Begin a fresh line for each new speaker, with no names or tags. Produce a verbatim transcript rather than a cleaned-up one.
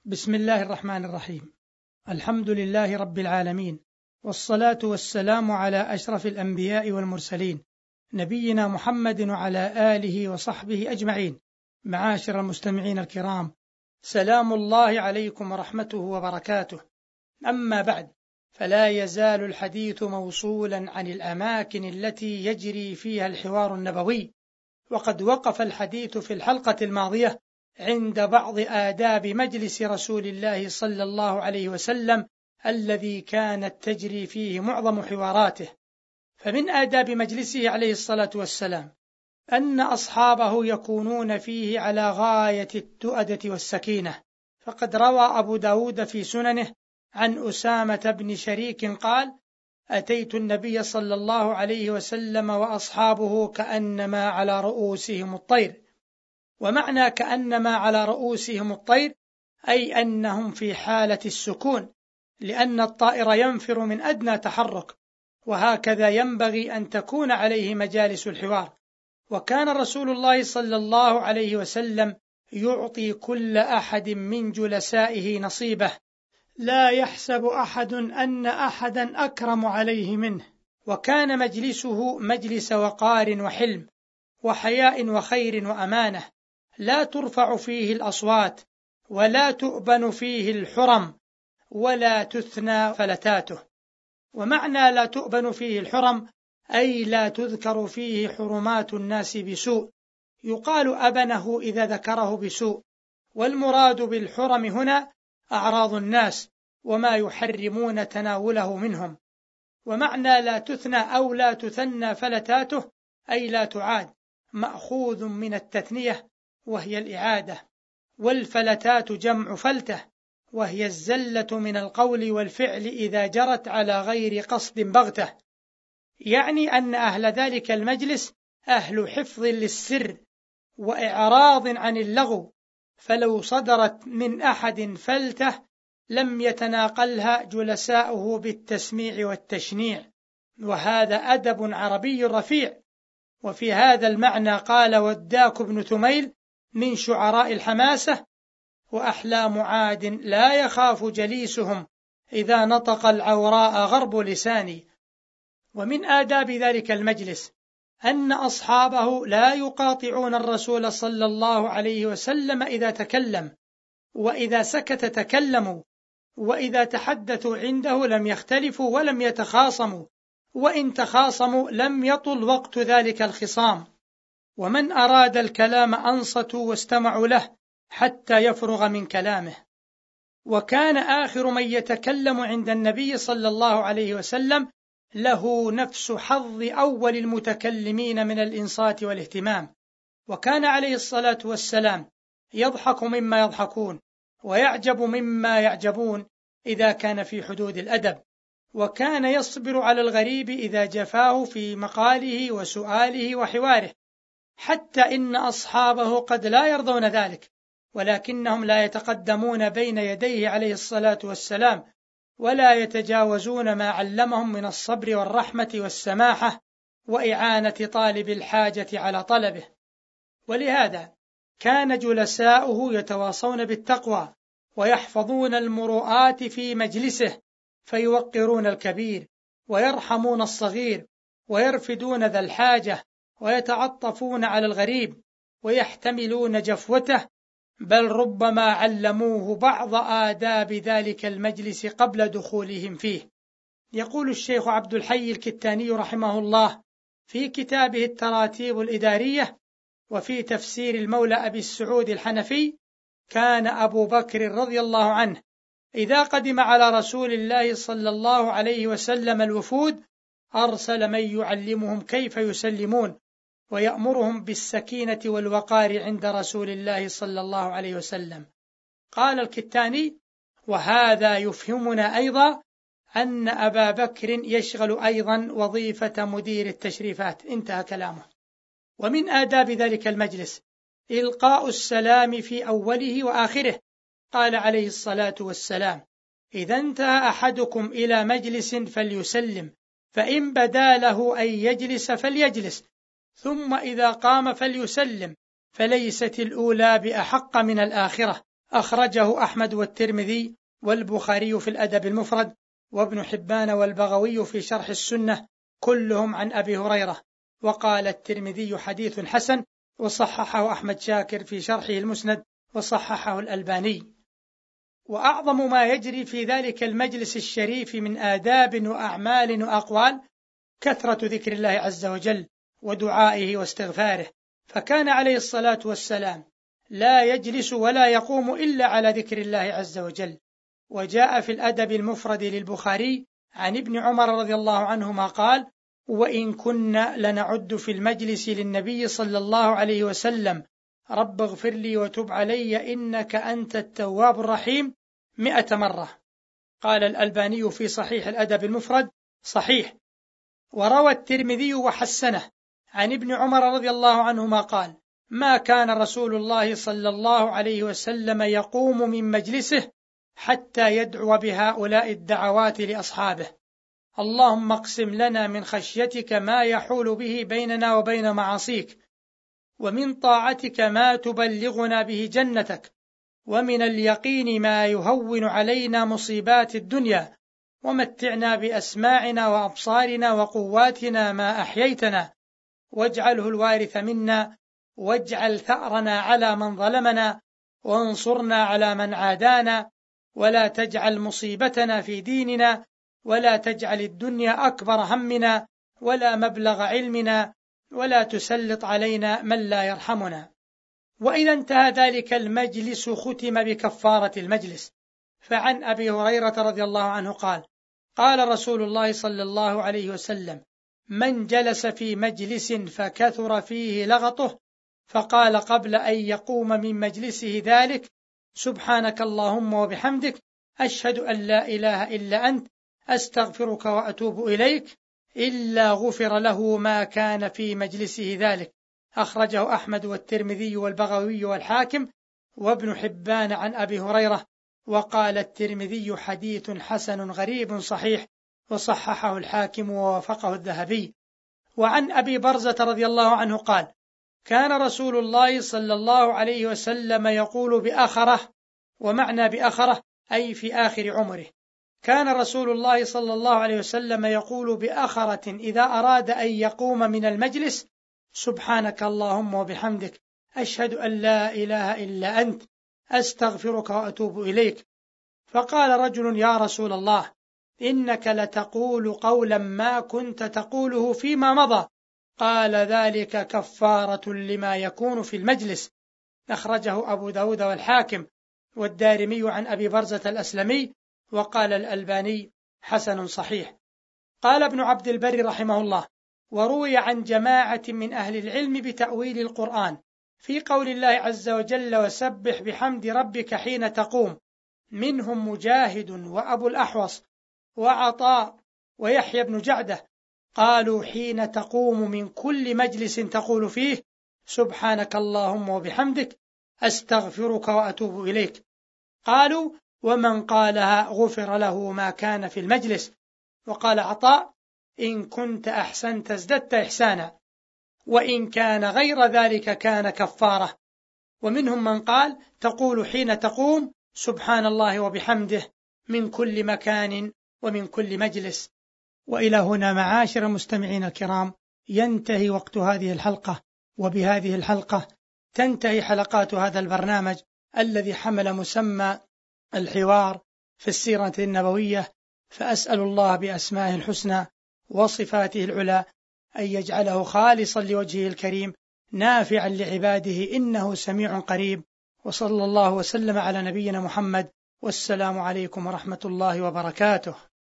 بسم الله الرحمن الرحيم. الحمد لله رب العالمين، والصلاة والسلام على أشرف الأنبياء والمرسلين، نبينا محمد وعلى آله وصحبه أجمعين. معاشر المستمعين الكرام، سلام الله عليكم ورحمته وبركاته. أما بعد، فلا يزال الحديث موصولا عن الأماكن التي يجري فيها الحوار النبوي، وقد وقف الحديث في الحلقة الماضية عند بعض آداب مجلس رسول الله صلى الله عليه وسلم الذي كانت تجري فيه معظم حواراته. فمن آداب مجلسه عليه الصلاة والسلام أن أصحابه يكونون فيه على غاية التؤدة والسكينة، فقد روى أبو داود في سننه عن أسامة بن شريك قال: أتيت النبي صلى الله عليه وسلم وأصحابه كأنما على رؤوسهم الطير. ومعنى كأنما على رؤوسهم الطير أي أنهم في حالة السكون، لأن الطائر ينفر من أدنى تحرك، وهكذا ينبغي أن تكون عليه مجالس الحوار. وكان رسول الله صلى الله عليه وسلم يعطي كل أحد من جلسائه نصيبه، لا يحسب أحد أن أحدا أكرم عليه منه. وكان مجلسه مجلس وقار وحلم وحياء وخير وأمانة، لا ترفع فيه الأصوات، ولا تؤبن فيه الحرم، ولا تثنى فلتاته. ومعنى لا تؤبن فيه الحرم أي لا تذكر فيه حرمات الناس بسوء، يقال أبنه إذا ذكره بسوء، والمراد بالحرم هنا أعراض الناس وما يحرمون تناوله منهم. ومعنى لا تثنى أو لا تثنى فلتاته أي لا تعاد، مأخوذ من التثنية وهي الإعادة، والفلتات جمع فلتة، وهي الزلة من القول والفعل إذا جرت على غير قصد بغتة، يعني أن أهل ذلك المجلس أهل حفظ للسر وإعراض عن اللغو، فلو صدرت من أحد فلتة لم يتناقلها جلساؤه بالتسميع والتشنيع، وهذا أدب عربي رفيع. وفي هذا المعنى قال وداك بن ثميل من شعراء الحماسة: وأحلام عاد لا يخاف جليسهم إذا نطق العوراء غرب لساني. ومن آداب ذلك المجلس أن أصحابه لا يقاطعون الرسول صلى الله عليه وسلم إذا تكلم، وإذا سكت تكلموا، وإذا تحدثوا عنده لم يختلفوا ولم يتخاصموا، وإن تخاصموا لم يطل وقت ذلك الخصام. ومن أراد الكلام أنصتوا واستمعوا له حتى يفرغ من كلامه. وكان آخر من يتكلم عند النبي صلى الله عليه وسلم له نفس حظ أول المتكلمين من الإنصات والاهتمام، وكان عليه الصلاة والسلام يضحك مما يضحكون ويعجب مما يعجبون إذا كان في حدود الأدب، وكان يصبر على الغريب إذا جفاه في مقاله وسؤاله وحواره، حتى إن أصحابه قد لا يرضون ذلك، ولكنهم لا يتقدمون بين يديه عليه الصلاة والسلام، ولا يتجاوزون ما علمهم من الصبر والرحمة والسماحة وإعانة طالب الحاجة على طلبه. ولهذا كان جلساؤه يتواصون بالتقوى ويحفظون المروءات في مجلسه، فيوقرون الكبير ويرحمون الصغير ويرفدون ذا الحاجة ويتعطفون على الغريب ويحتملون جفوته، بل ربما علموه بعض آداب ذلك المجلس قبل دخولهم فيه. يقول الشيخ عبد الحي الكتاني رحمه الله في كتابه التراتيب الإدارية وفي تفسير المولى أبي السعود الحنفي: كان أبو بكر رضي الله عنه إذا قدم على رسول الله صلى الله عليه وسلم الوفود أرسل من يعلمهم كيف يسلمون ويأمرهم بالسكينة والوقار عند رسول الله صلى الله عليه وسلم. قال الكتاني: وهذا يفهمنا أيضا أن أبا بكر يشغل أيضا وظيفة مدير التشريفات. انتهى كلامه. ومن آداب ذلك المجلس إلقاء السلام في أوله وآخره. قال عليه الصلاة والسلام: إذا انتهى أحدكم إلى مجلس فليسلم، فإن بدا له أن يجلس فليجلس، ثم إذا قام فليسلم، فليست الأولى بأحق من الآخرة. أخرجه أحمد والترمذي والبخاري في الأدب المفرد، وابن حبان والبغوي في شرح السنة، كلهم عن أبي هريرة. وقال الترمذي حديث حسن، وصححه أحمد شاكر في شرحه المسند، وصححه الألباني. وأعظم ما يجري في ذلك المجلس الشريف من آداب وأعمال وأقوال كثرة ذكر الله عز وجل ودعائه واستغفاره، فكان عليه الصلاة والسلام لا يجلس ولا يقوم إلا على ذكر الله عز وجل. وجاء في الأدب المفرد للبخاري عن ابن عمر رضي الله عنهما قال: وإن كنا لنعد في المجلس للنبي صلى الله عليه وسلم رب اغفر لي وتب علي إنك أنت التواب الرحيم مئة مرة. قال الألباني في صحيح الأدب المفرد: صحيح. وروى الترمذي وحسنه عن ابن عمر رضي الله عنهما قال: ما كان رسول الله صلى الله عليه وسلم يقوم من مجلسه حتى يدعو بهؤلاء الدعوات لأصحابه: اللهم اقسم لنا من خشيتك ما يحول به بيننا وبين معاصيك، ومن طاعتك ما تبلغنا به جنتك، ومن اليقين ما يهون علينا مصيبات الدنيا، ومتعنا بأسماعنا وأبصارنا وقواتنا ما أحييتنا، واجعله الوارث منا، واجعل ثأرنا على من ظلمنا، وانصرنا على من عادانا، ولا تجعل مصيبتنا في ديننا، ولا تجعل الدنيا أكبر همنا ولا مبلغ علمنا، ولا تسلط علينا من لا يرحمنا. وإذا انتهى ذلك المجلس ختم بكفارة المجلس. فعن أبي هريرة رضي الله عنه قال: قال رسول الله صلى الله عليه وسلم: من جلس في مجلس فكثر فيه لغطه فقال قبل أن يقوم من مجلسه ذلك: سبحانك اللهم وبحمدك أشهد أن لا إله إلا أنت أستغفرك وأتوب إليك، إلا غفر له ما كان في مجلسه ذلك. أخرجه أحمد والترمذي والبغوي والحاكم وابن حبان عن أبي هريرة. وقال الترمذي حديث حسن غريب صحيح، وصححه الحاكم ووافقه الذهبي. وعن أبي برزة رضي الله عنه قال: كان رسول الله صلى الله عليه وسلم يقول بآخرة، ومعنى بآخرة أي في آخر عمره. كان رسول الله صلى الله عليه وسلم يقول بآخرة إذا أراد أن يقوم من المجلس: سبحانك اللهم وبحمدك أشهد أن لا إله إلا أنت أستغفرك وأتوب إليك. فقال رجل: يا رسول الله، إنك لتقول قولا ما كنت تقوله فيما مضى. قال: ذلك كفارة لما يكون في المجلس. أخرجه أبو داود والحاكم والدارمي عن أبي برزة الأسلمي. وقال الألباني: حسن صحيح. قال ابن عبد البر رحمه الله: وروي عن جماعة من أهل العلم بتأويل القرآن في قول الله عز وجل: وسبح بحمد ربك حين تقوم، منهم مجاهد وأبو الأحوص وعطاء ويحيى بن جعدة، قالوا: حين تقوم من كل مجلس تقول فيه: سبحانك اللهم وبحمدك أستغفرك وأتوب إليك. قالوا: ومن قالها غفر له ما كان في المجلس. وقال عطاء: إن كنت أحسنت ازددت إحسانا، وإن كان غير ذلك كان كفارة. ومنهم من قال: تقول حين تقوم سبحان الله وبحمده من كل مكان ومن كل مجلس. وإلى هنا معاشر المستمعين الكرام ينتهي وقت هذه الحلقة، وبهذه الحلقة تنتهي حلقات هذا البرنامج الذي حمل مسمى الحوار في السيرة النبوية. فأسأل الله بأسمائه الحسنى وصفاته العلى أن يجعله خالصا لوجهه الكريم نافعا لعباده، إنه سميع قريب. وصلى الله وسلم على نبينا محمد، والسلام عليكم ورحمة الله وبركاته.